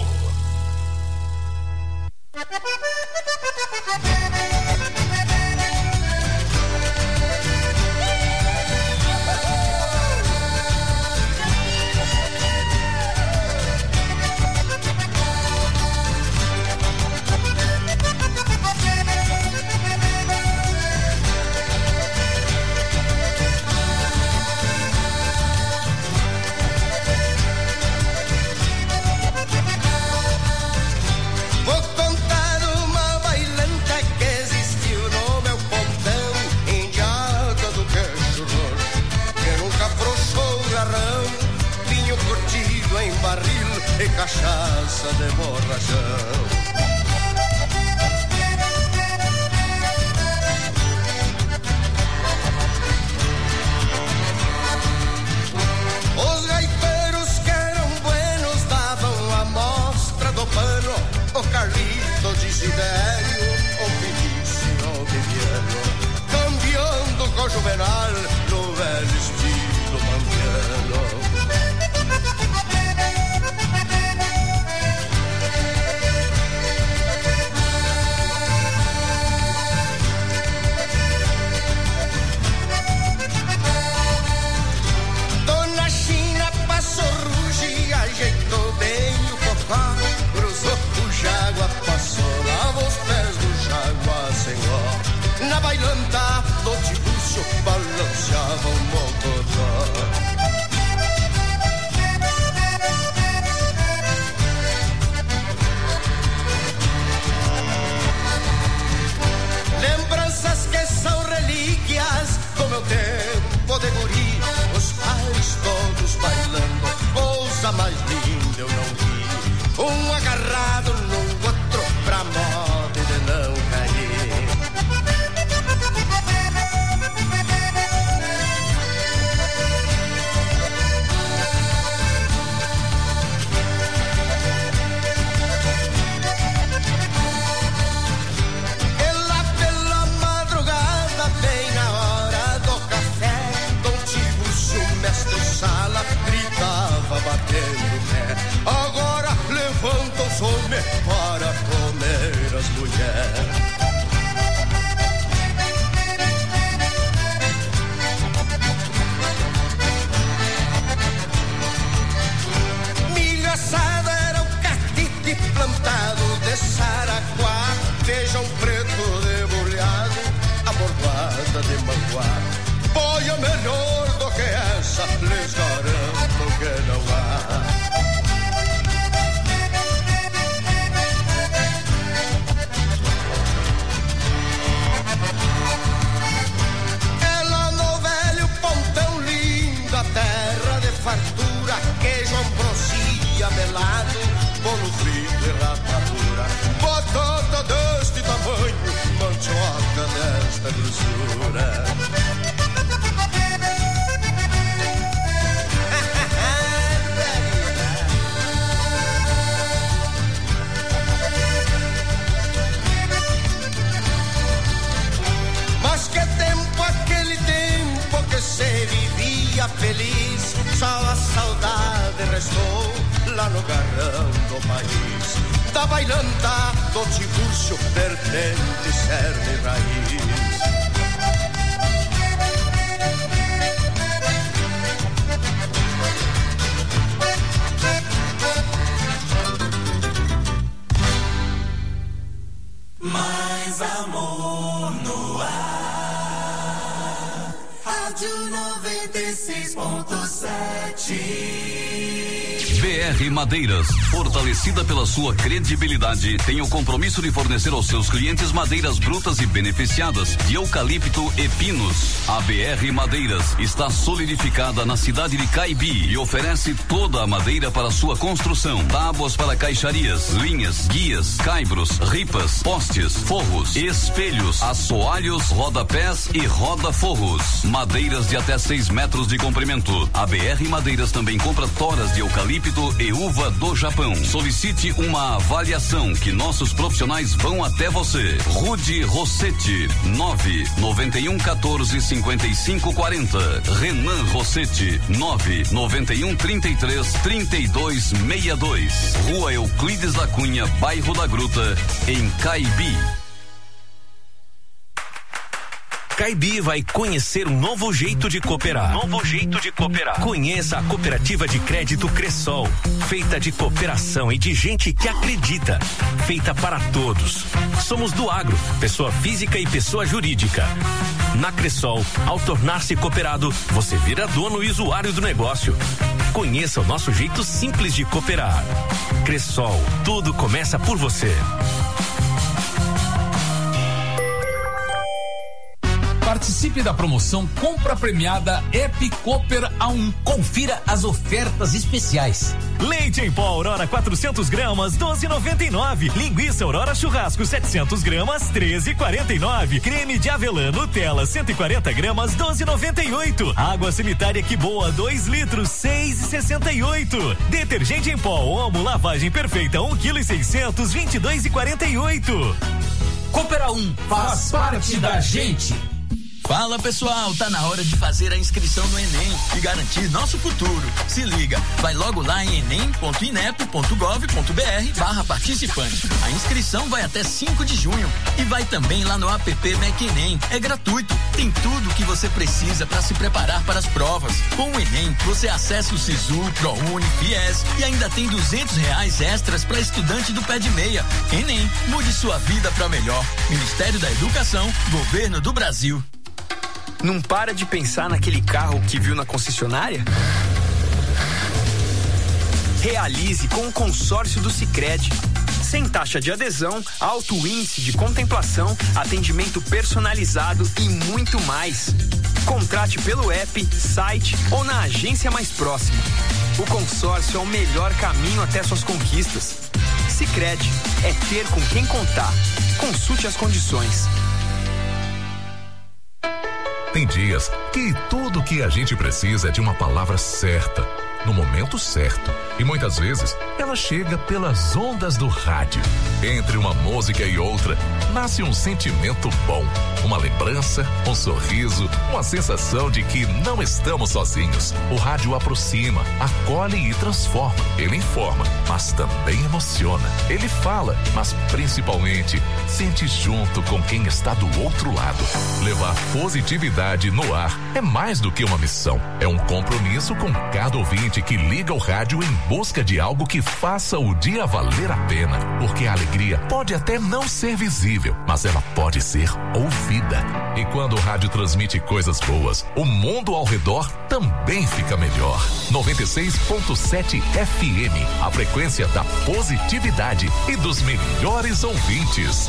E cachaça de borrachão. Os gaiteiros que eram buenos davam a mostra do pano. O Carlito de Sidério, o Vinícius, o Viviano, cambiando com o Juvenal no velho estilo pampiano. Ajeitou bem o cocó, cruzou o Jágua, passou, lavou os pés do Jágua sem ó. Na bailanta do Tibúcio balanceava o mocotó. Lembranças que são relíquias do meu tempo de guri, os pais todos bailando. Coisa mais linda eu não vi, um agarrado no outro pra moda de não cair. E lá pela madrugada, bem na hora do café, Dom Tibúcio, mestre sala, gritava batendo pé. Agora levanta os homens para comer as mulheres. Milho assado era o catite plantado de Saraguá, feijão preto debulhado, a bordoada de manguá. Boia melhor do que essa, lhes garanto que não há. Ela no velho pontão lindo, a terra de fartura, queijo ambrosia melado, bolo frito e rapadura, batata deste tamanho, mandioca desta grossura. Se vivia feliz, só a saudade restou lá no garrão do país. Da bailanta do Tibúcio, vertente, cerne e raiz. Mais amor no ar. noventa e seis ponto sete. B R Madeiras, fortalecida pela sua credibilidade, tem o compromisso de fornecer aos seus clientes madeiras brutas e beneficiadas de eucalipto e pinos. A B R Madeiras está solidificada na cidade de Caibi e oferece toda a madeira para sua construção, tábuas para caixarias, linhas, guias, caibros, ripas, postes, forros, espelhos, assoalhos, rodapés e roda-forros. Madeiras de até seis metros de comprimento. A B R Madeiras também compra toras de eucalipto e uva do Japão. Solicite uma avaliação que nossos profissionais vão até você. Rude Rossetti, nove noventa e um quatorze cinquenta e cinco quarenta. Renan Rossetti, nove noventa e um trinta e três trinta e dois sessenta e dois. Rua Euclides da Cunha, bairro da Gruta, em Caibi. Caibi vai conhecer um novo jeito de cooperar. Novo jeito de cooperar. Conheça a cooperativa de crédito Cressol, feita de cooperação e de gente que acredita, feita para todos. Somos do agro, pessoa física e pessoa jurídica. Na Cressol, ao tornar-se cooperado, você vira dono e usuário do negócio. Conheça o nosso jeito simples de cooperar. Cressol, tudo começa por você. Participe da promoção Compra Premiada App Cooper A um. Confira as ofertas especiais. Leite em pó Aurora quatrocentos gramas, doze e noventa e nove. Linguiça Aurora Churrasco setecentos gramas, treze e quarenta e nove. Creme de avelã Nutella cento e quarenta gramas, doze e noventa e oito. Água sanitária Que Boa dois litros, seis e sessenta e oito. Detergente em pó Omo Lavagem Perfeita um quilo e seiscentos, vinte e dois e quarenta e oito. Cooper A um, faz parte da gente. Fala pessoal, tá na hora de fazer a inscrição no Enem e garantir nosso futuro. Se liga, vai logo lá em enem ponto inep ponto gov ponto br barra participante. A inscrição vai até cinco de junho e vai também lá no app Mac Enem. É gratuito, tem tudo o que você precisa para se preparar para as provas. Com o Enem, você acessa o Sisu, ProUni, Fies e ainda tem duzentos reais extras para estudante do pé de meia. Enem, mude sua vida para melhor. Ministério da Educação, Governo do Brasil. Não para de pensar naquele carro que viu na concessionária? Realize com o consórcio do Sicredi. Sem taxa de adesão, alto índice de contemplação, atendimento personalizado e muito mais. Contrate pelo app, site ou na agência mais próxima. O consórcio é o melhor caminho até suas conquistas. Sicredi é ter com quem contar. Consulte as condições. Tem dias que tudo que a gente precisa é de uma palavra certa, no momento certo. E muitas vezes ela chega pelas ondas do rádio. Entre uma música e outra, nasce um sentimento bom, uma lembrança, um sorriso, uma sensação de que não estamos sozinhos. O rádio aproxima, acolhe e transforma. Ele informa, mas também emociona. Ele fala, mas principalmente sente junto com quem está do outro lado. Levar positividade no ar é mais do que uma missão. É um compromisso com cada ouvinte que liga o rádio em busca de algo que faça o dia valer a pena. Porque a alegria pode até não ser visível, mas ela pode ser ouvida. E quando o rádio transmite coisas boas, o mundo ao redor também fica melhor. noventa e seis ponto sete F M, a frequência da positividade e dos melhores ouvintes.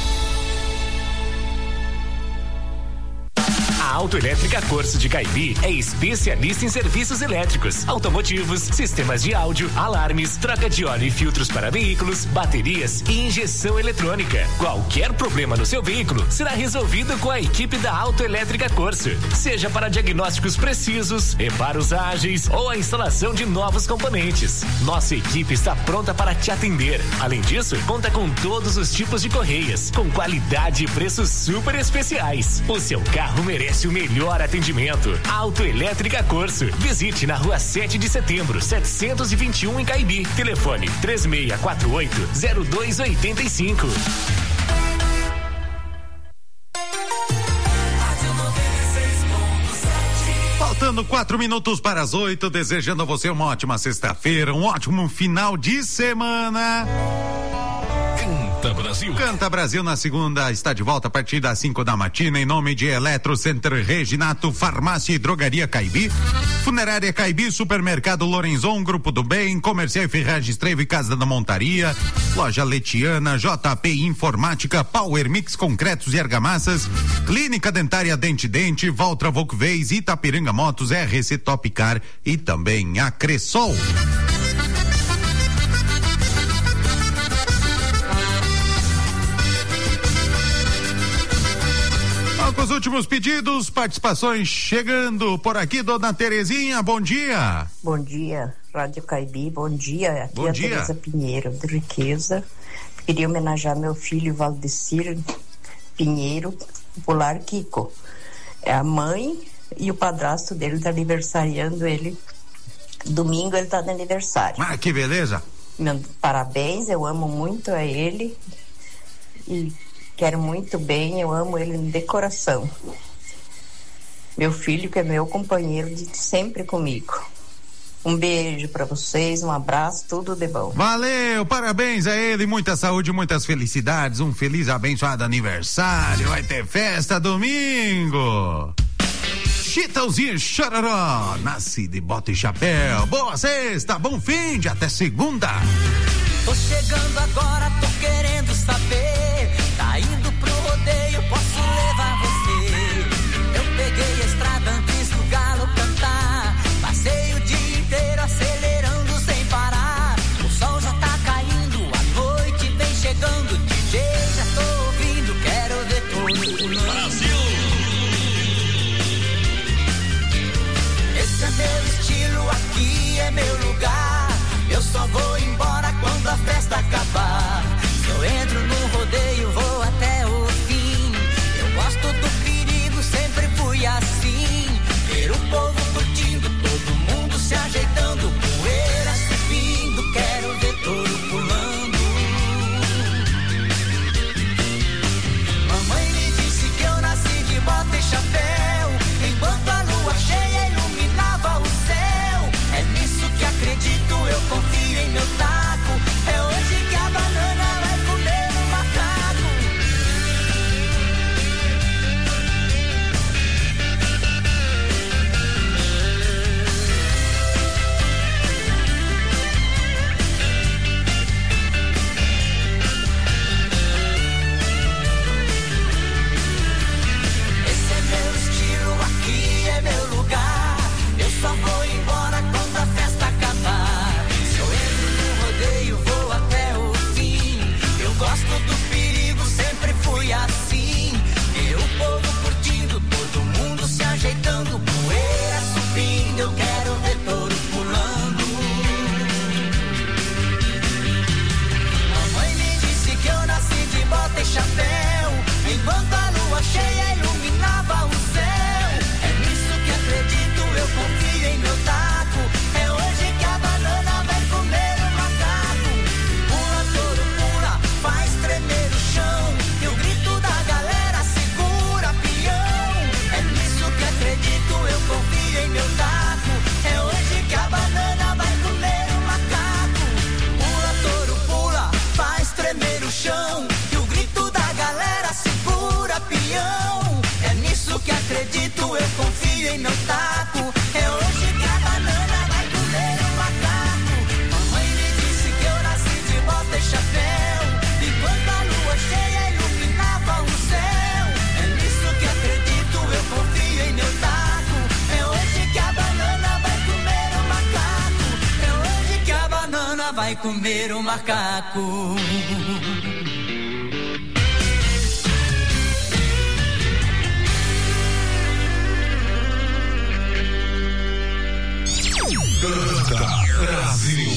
A Autoelétrica Corso de Caibi é especialista em serviços elétricos, automotivos, sistemas de áudio, alarmes, troca de óleo e filtros para veículos, baterias e injeção eletrônica. Qualquer problema no seu veículo será resolvido com a equipe da Autoelétrica Corso. Seja para diagnósticos precisos, reparos ágeis ou a instalação de novos componentes. Nossa equipe está pronta para te atender. Além disso, conta com todos os tipos de correias, com qualidade e preços super especiais. O seu carro merece o melhor atendimento. Autoelétrica Corso. Visite na rua sete de setembro, setecentos e vinte e um em Caibi. Telefone três seis quatro oito, zero dois oito cinco. Faltando quatro minutos para as oito, desejando a você uma ótima sexta-feira, um ótimo final de semana. Canta Brasil. Canta Brasil na segunda está de volta a partir das cinco da matina em nome de Eletro Center Reginato, Farmácia e Drogaria Caibi, Funerária Caibi, Supermercado Lorenzon, Grupo do Bem, Comercial e Ferragens Trevo e Casa da Montaria, Loja Letiana, J P Informática, Power Mix Concretos e Argamassas, Clínica Dentária Dente Dente, Valtra Volkswagen, Itapiranga Motos, R C Top Car e também a Cressol. com os últimos pedidos, participações chegando por aqui, dona Terezinha, bom dia. Bom dia, Rádio Caibi, bom dia. Aqui bom é a dia. Tereza Pinheiro, de Riqueza. Queria homenagear meu filho Valdecir Pinheiro, popular Kiko. É a mãe e o padrasto dele tá aniversariando ele. Domingo ele tá de aniversário. Ah, que beleza. Meu, parabéns, eu amo muito a ele e quero muito bem, eu amo ele de coração. Meu filho que é meu companheiro de sempre comigo. Um beijo pra vocês, um abraço, tudo de bom. Valeu, parabéns a ele, muita saúde, muitas felicidades, um feliz abençoado aniversário, vai ter festa domingo. Chitãozinho Chororó, nasce de bota e chapéu, boa sexta, bom fim de até segunda. Tô chegando agora, tô querendo saber, tá indo pro rodeio, posso levar você? Eu peguei a estrada antes do galo cantar, passei o dia inteiro acelerando sem parar, o sol já tá caindo, a noite vem chegando, D J já tô ouvindo, quero ver todo Brasil. Esse é meu estilo, aqui é meu lugar, eu só vou embora quando a festa acabar. Se eu entro no rodeio, vou até o fim. Eu gosto do perigo, sempre fui assim. Ver o povo curtindo, todo mundo se ajeitando, poeira subindo, quero ver touro pulando. Mamãe me disse que eu nasci de bota e chapéu, enquanto a lua cheia iluminava o céu. É nisso que acredito, eu confio em meu taco. É hoje que a banana vai comer o macaco. Esse é meu estilo, aqui é meu lugar. Eu só vou embora quando a festa acabar. Se eu entro no rodeio, vou até o fim. Eu gosto do perigo, sempre fui assim. Ver o povo curtindo, todo mundo se ajeitando, poeira subindo, eu quero ver touro pulando. Mamãe me disse que eu nasci de bota e chapéu, enquanto a lua cheia iluminava o céu. É nisso que acredito, eu confio em meu taco. É hoje que a banana vai comer o macaco. Pula, touro, pula, faz tremer o chão, e o grito da galera segura peão. É nisso que acredito, eu confio em meu taco. É hoje que a banana vai comer o macaco. Pula, touro, pula, faz tremer o chão, e o grito da galera segura peão. É nisso que acredito, eu confio em meu taco. É hoje que a banana vai comer o macaco. Mamãe me disse que eu nasci de bota e chapéu, enquanto a lua cheia iluminava o céu. É nisso que acredito, eu confio em meu taco. É hoje que a banana vai comer o macaco. É hoje que a banana vai comer o macaco. Canta Brasil.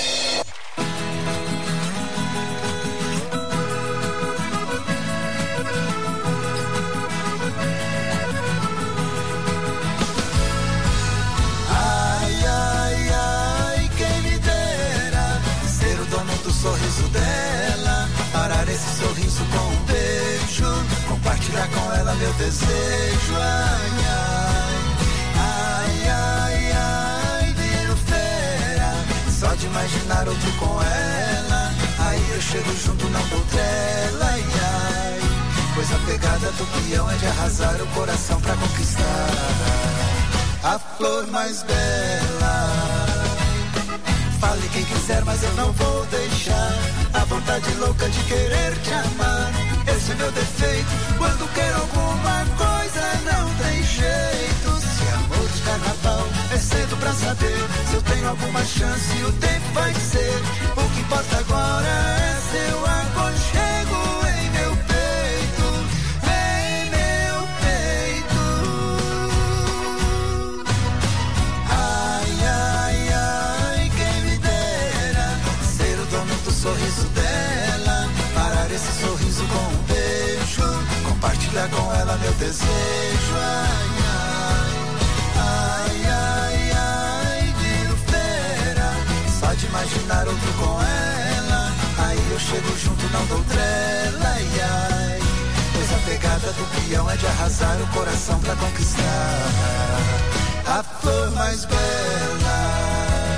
Ai, ai, ai, quem me dera ser o dono do sorriso dela, parar esse sorriso com um beijo, compartilhar com ela meu desejo. Ai, ai, ai, ai, ai, viro fera, só de imaginar outro com ela. Aí eu chego junto, não dou trela. Ai, ai, pois a pegada do peão é de arrasar o coração pra conquistar a flor mais bela. Fale quem quiser, mas eu não vou deixar a vontade louca de querer te amar. Esse é meu defeito, quando quero alguma coisa não tem jeito. Se amor de carnaval é cedo pra saber se eu tenho alguma chance, o tempo vai dizer. O que importa agora é seu aconchego em meu peito, em meu peito. compartilhar com ela meu desejo. Ai, ai, ai, ai, ai, viro feira, só de imaginar outro com ela. Aí eu chego junto, não dou trela. Ai, ai, pois a pegada do peão é de arrasar o coração pra conquistar a flor mais bela.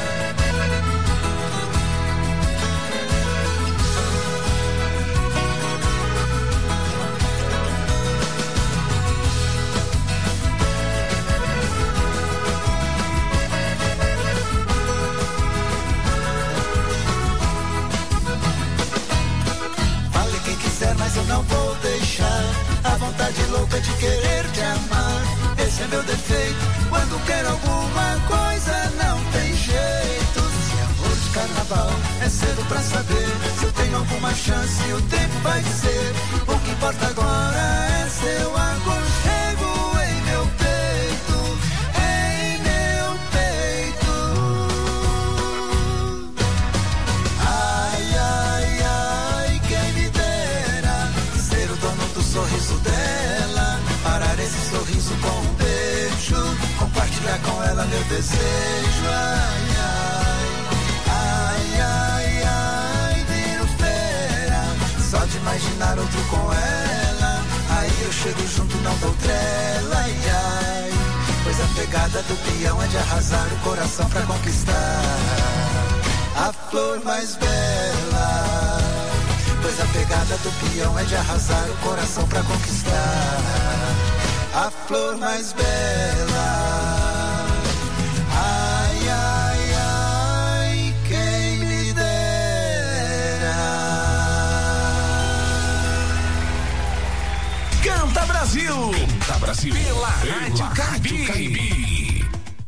Mas eu não vou deixar a vontade louca de querer te amar. Esse é meu defeito, quando quero alguma coisa não tem jeito. Se é amor de carnaval, é cedo pra saber se eu tenho alguma chance e o tempo vai dizer. O que importa agora é seu aconchego em meu peito, em meu peito. Ai, ai, ai, quem me sorriso dela, parar esse sorriso com um beijo, compartilhar com ela meu desejo. Ai, ai, ai, ai, ai, viro feira, só de imaginar outro com ela. Aí eu chego junto, não dou trela. Ai, ai, pois a pegada do peão é de arrasar o coração pra conquistar a flor mais bela. Pois a pegada do peão é de arrasar o coração pra conquistar a flor mais bela. Ai, ai, ai, quem me dera. Canta Brasil! Canta Brasil! Pela Rádio Caibi!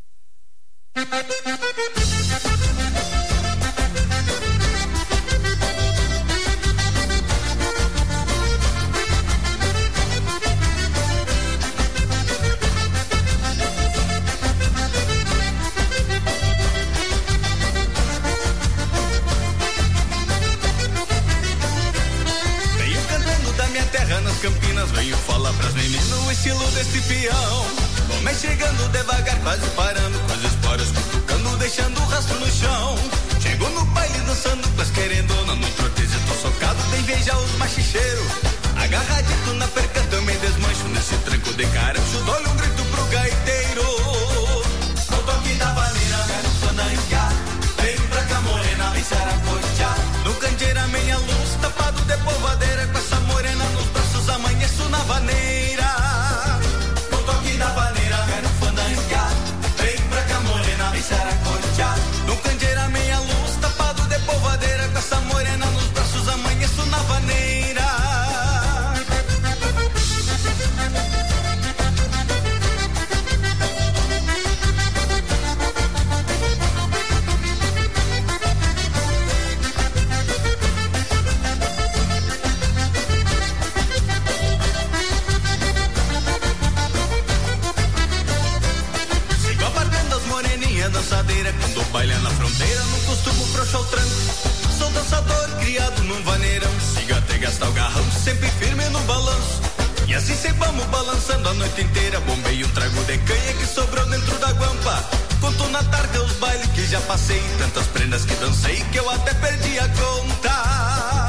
Nas Campinas, venho falar pras meninas o estilo desse peão. Vamos chegando devagar, quase parando, com as esporas cutucando, deixando o rastro no chão. Chegou no baile dançando, mas querendo ou não, no trotejo tô socado, de inveja os machicheiros. Agarradito na perca também desmancho, nesse tranco de carancho, dou-lhe um grito pro gaiteiro. No toque da vaneira, quero fandanguear, vem pra cá morena, vem saracotear. No candeeira meia luz, tapado de polvadeira, com essa morena nos braços, amanheço na vaneira. No toque da vaneira, quero fandanguear, vem pra cá morena, vem saracotear. No candeeira meia luz, tapado de polvadeira, com essa morena nos braços, amanheço na vaneira. Dançadeira, quando baila na fronteira, não costumo frouxar o tranco. Sou dançador, criado num vaneirão, siga até gastar o garrão, sempre firme no balanço. E assim sempre vamos balançando a noite inteira. Bombei um trago de canha que sobrou dentro da guampa. Conto na tarde os bailes que já passei, tantas prendas que dancei que eu até perdi a conta.